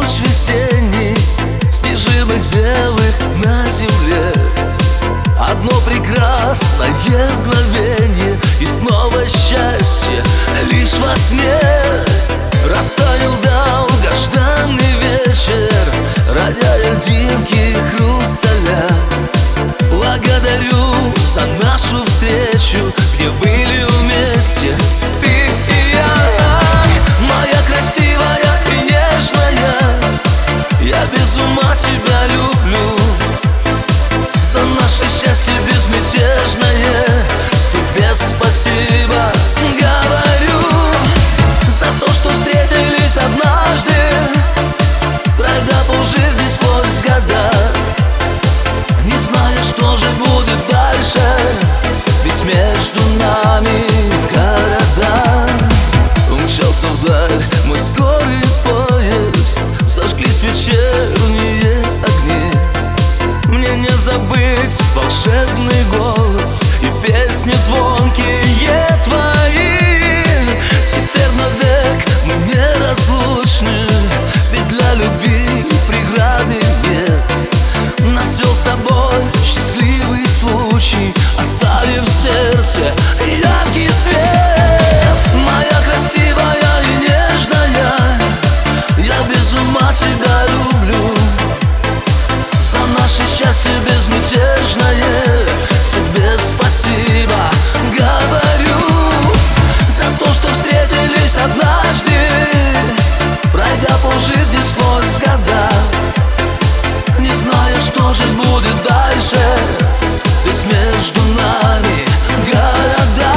луч весенний, снежинок белых на земле. Одно прекрасное мгновенье, и снова счастье лишь во сне. Растаял долгожданный вечер, роняя льдинки и хрусталя. Благодарю за нашу встречу, где были вместе ты и я. Моя красивая и нежная, я без ума тебя люблю. За наше счастье безмятежное судьбе спасибо говорю. За то, что встретились однажды, пройдя полжизни сквозь года, не зная, что же будет дальше, ведь между нами города. Умчался вдаль мой скорый поезд, зажглись вечерние огни. Мне не забыть волшебный голос и песни звонкие твои. Теперь навек мы неразлучны, ведь для любви преграды нет. Нас свел с тобой счастливый случай, оставив в сердце яркий свет. Моя красивая и нежная, я без ума тебя люблю. За наше счастье безмятежное судьбе спасибо говорю. За то, что встретились однажды, пройдя полжизни сквозь года, не зная, что же будет дальше, ведь между нами города.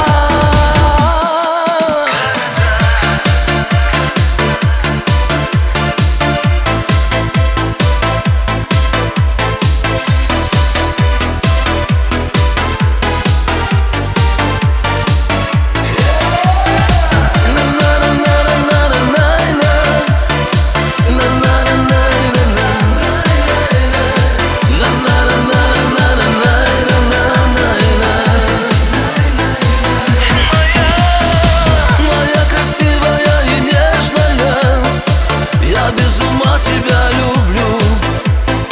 Тебя люблю.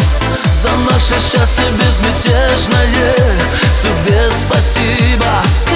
За наше счастье безмятежное судьбе спасибо